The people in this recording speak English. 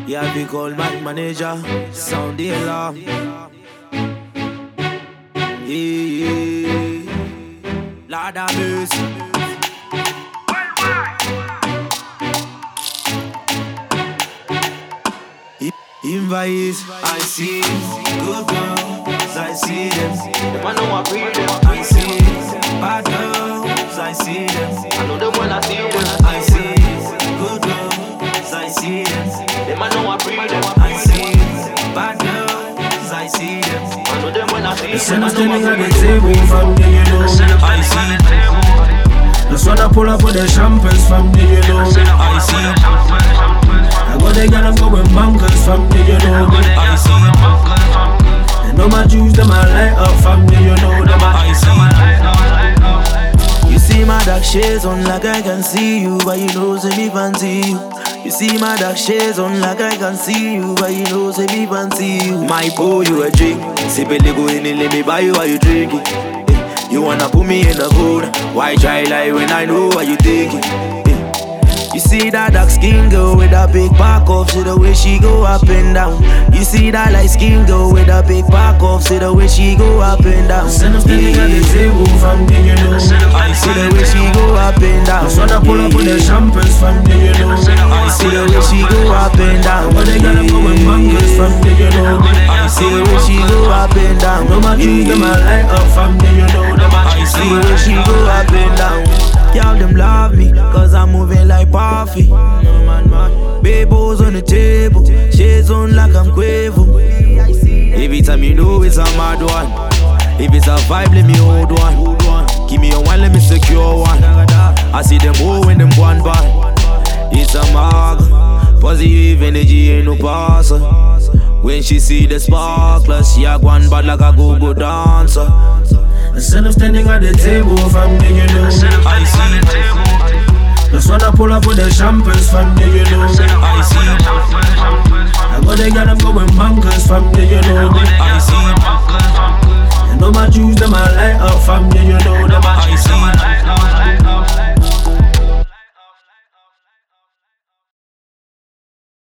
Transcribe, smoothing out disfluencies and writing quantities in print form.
Yeah, we call my manager, sound the alarm. Yeah, Lord have mercy. Invite, I see good girls, I see them. Them I know I breathe them. I see bad girls, I see them. I know them when I see them. I see good girls, I see them. Them I know I breathe them. I see bad girls, I see them. I know them when I see them. Send us standing at the table from the, you know. I see. That's when I pull up with the champers from the, you know. I see. I go there, girl, I'm going bonkers from the, you know. I see. And all my Jews, them I light up from the, you know. Them I see. You see my dark shades on like I can see you, but you know say me fancy you. You see my dark shades on like I can see you, but you know say me fancy you. My boy, you a drink. Sip it, go in and let me buy you while you drinking. You wanna put me in the hood? Why try lie when I know what you thinking? You see that dark skin girl with a big back off, see the way she go up and down. You see that light skin girl with a big back off, see the way she go up and down. Send us standing at the table from the, you know. I see the way she go up and down. That's when I pull up with the champers from the, you know. I see the way she go up and down. When they got them going bonkers from the, you know. I see the way she go up and down. No my Jews, them I light up from the, you know. I see the way she go up and down. Y'all them love me, cause I'm moving like Puffy. Babos on the table, shades on like I'm Quavo. Every time you know it's a mad one. If it's a vibe, let me hold one. Give me a one, let me secure one. I see them all when them one bad. It's a mag, positive energy ain't no passer. When she see the sparkler, she a one bad like a go-go dancer. I send them standing at the table from the, you know. I see. That's when I pull up with the champers from the, you know. I see.